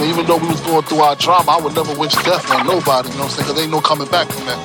And even though we was going through our drama, I would never wish death on nobody, you know what I'm saying? Because ain't no coming back from that.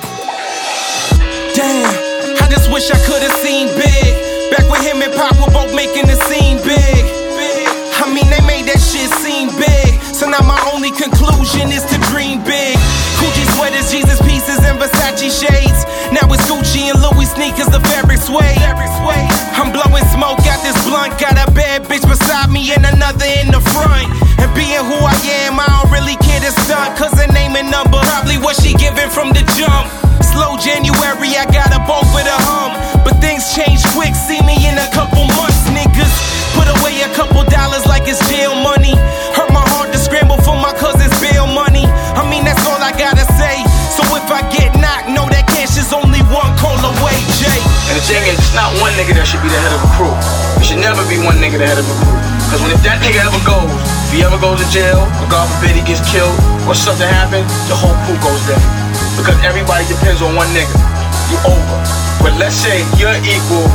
Damn, I just wish I could've seen Big. Back when him and Pop were both making the scene big. I mean, they made that shit seem big. So now my only conclusion is to dream big. Gucci sweaters, Jesus pieces, and Versace shades. Now it's Gucci and Louis sneakers, the fabric suede. I'm blowing smoke out this blunt. Got a bad bitch beside me and another in the front. And being who I am, I don't really care to stunt. Cause the name and number, probably what she giving from the jump. Slow January, I got up over the hump. But things change quick, see me in a couple months, niggas. Put away a couple dollars like it's jail money. Hurt my heart to scramble for my cousin's bail money. I mean, that's all I gotta say. So if I get knocked, know that cash is only one call away, Jay. And the thing is, it's not one nigga that should be the head of a crew. It should never be one nigga the head of a crew. Cause if that nigga ever goes, if he ever goes to jail, or God forbid he gets killed, or something happens, the whole crew goes down. Because everybody depends on one nigga. You over. But let's say you're equal,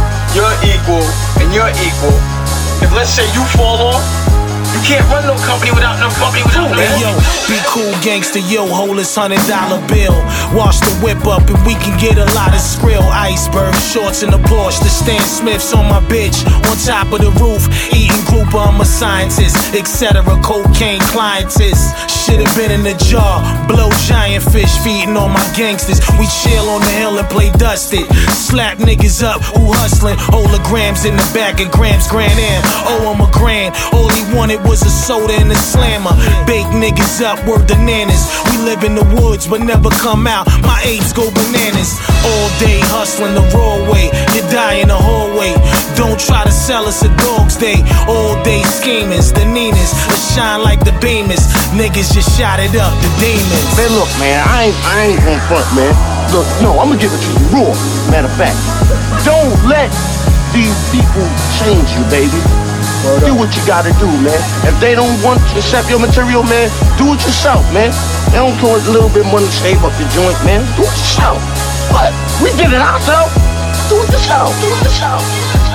and you're equal. If let's say you fall off, you can't run no company without no company without no Hey yo, be cool gangster, yo, hold this $100 bill. Wash the whip up and we can get a lot of skrill. Iceberg shorts in the Porsche, the Stan Smiths on my bitch. On top of the roof, eating grouper, I'm a scientist, etc. Cocaine clientist. Should've been in the jar, blow giant fish, feeding on my gangsters. We chill on the hill and play dusted. Slap niggas up who hustling. Holograms in the back of Grams Grand Am. Oh, I'm a grand, all he wanted was a soda and a slammer. Bake niggas up, word bananas. We live in the woods but never come out. My apes go bananas. All day hustling the raw way. You die in the hallway. Don't try to sell us a dog's day. All day schemers, the Ninas, let's shine like the Beamers. Niggas just shot it up, the demons. Man, look, man, I ain't gonna front, man. Look, no, I'm gonna give it to you raw. Matter of fact, don't let these people change you, baby. Do what you gotta do, man. If they don't want to accept your material, man, do it yourself, man. They don't throw a little bit money to save up the joint, man. Do it yourself. But we did it ourselves. Do it yourself. Do it yourself.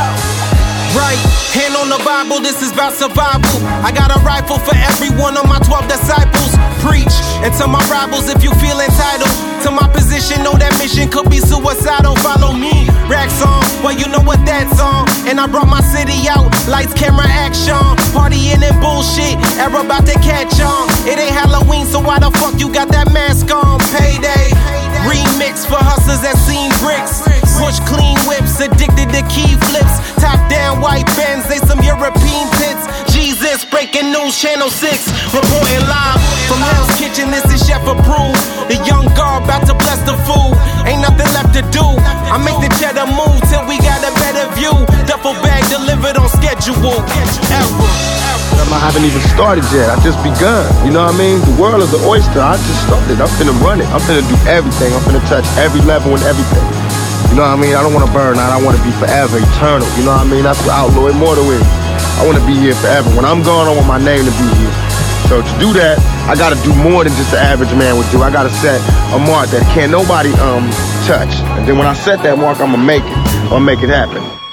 Right, hand on the Bible, this is about survival. I got a rifle for every one of my 12 disciples. Preach, and to my rivals, if you feel entitled to my position, know that mission could be suicidal. Follow me, racks on, well you know what that's on. And I brought my city out, lights, camera, action. Partying and bullshit, era about to catch on. It ain't Halloween, so why the fuck you got that mask on? Payday, remix for hustlers that seen bricks. Push clean whips, addicted to key flips. Top down white Benz, they some European tits. Jesus, breaking news, Channel 6. Reporting live from Hell's Kitchen, this is chef approved. The young guard about to bless the food. Ain't nothing left to do. I make the cheddar move till we got a better view. Duffel bag delivered on schedule. Ever. I haven't even started yet. I just begun. You know what I mean? The world is the oyster. I just started. I'm finna run it. I'm finna do everything. I'm finna touch every level and everything. You know what I mean? I don't want to burn out. I want to be forever, eternal. You know what I mean? That's what Outlaw Immortal is. I want to be here forever. When I'm gone, I want my name to be here. So to do that, I got to do more than just the average man would do. I got to set a mark that can't nobody touch. And then when I set that mark, I'm going to make it. I'll make it happen.